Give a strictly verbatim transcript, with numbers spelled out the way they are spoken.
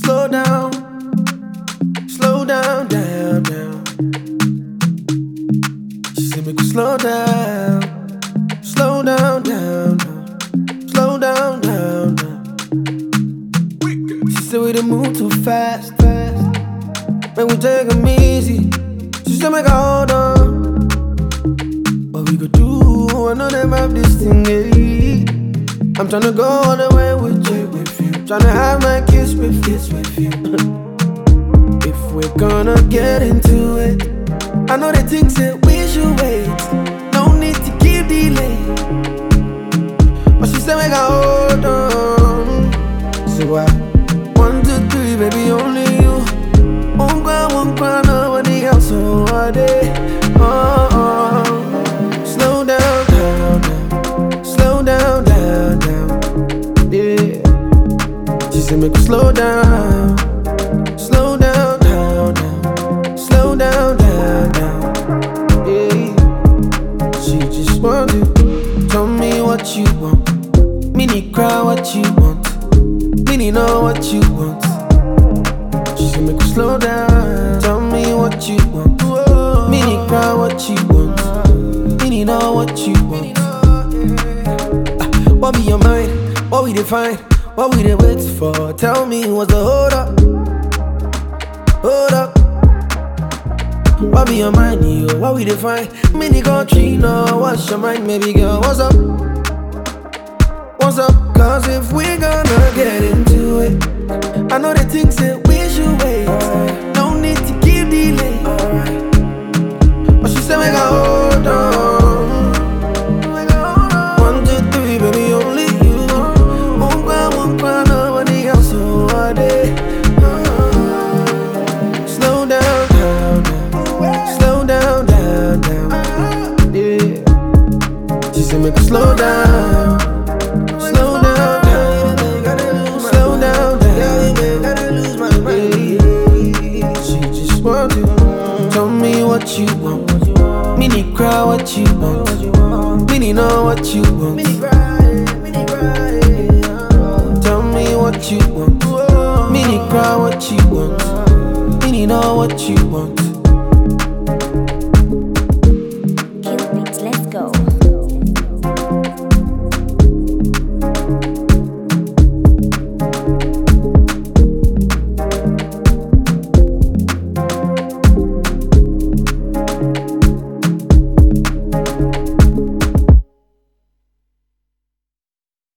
slow down, slow down, down, down. She said make you slow down, slow down, down, down, slow down, down, down. She said we done move too fast, fast. Make we take 'em easy. She said make I hold on. What we could do, I know them have this thing, yeah. I'm tryna go all the way with you, with you. Tryna have my kiss with kiss with you. If we're gonna get into it, I know they think that we should wait. No need to keep delay. But she said make I hold on. So I, one, two, three, baby, only you. Won't cry, won't cry, nobody else. So I did. Oh, oh. Slow down, down, down. Slow down, down, down. Yeah. She said make me slow down. Slow down, down, down. Slow down, down, down. Yeah. She just wanted. Tell me what you want. Mini cry what you want. Mini know what you want. She said make me slow down. Tell me what you want. Mini cry what you want. Mini know what you want. uh, What be your mind? What we define? What we dey wait for? Tell me what's the hold up? Hold up. What be your mind, yo? What we define? Mini country, no. What's your mind, maybe girl? What's up? What's up? Cause if we gonna get into it, I know they think that we should wait. No need to keep delay. But she said we got hold on. One, two, three, baby, only you. Won't cry, won't cry, nobody else. So I did. Slow down, down, down. Slow down, down, down. Yeah. She said make us slow down. Slow down, down. Slow down, down. Yeah. She just wanted. Tell me what you want. Mini cry what you want. Mini know what you want. Tell me what you want. Mini cry what you want. Mini know what you want.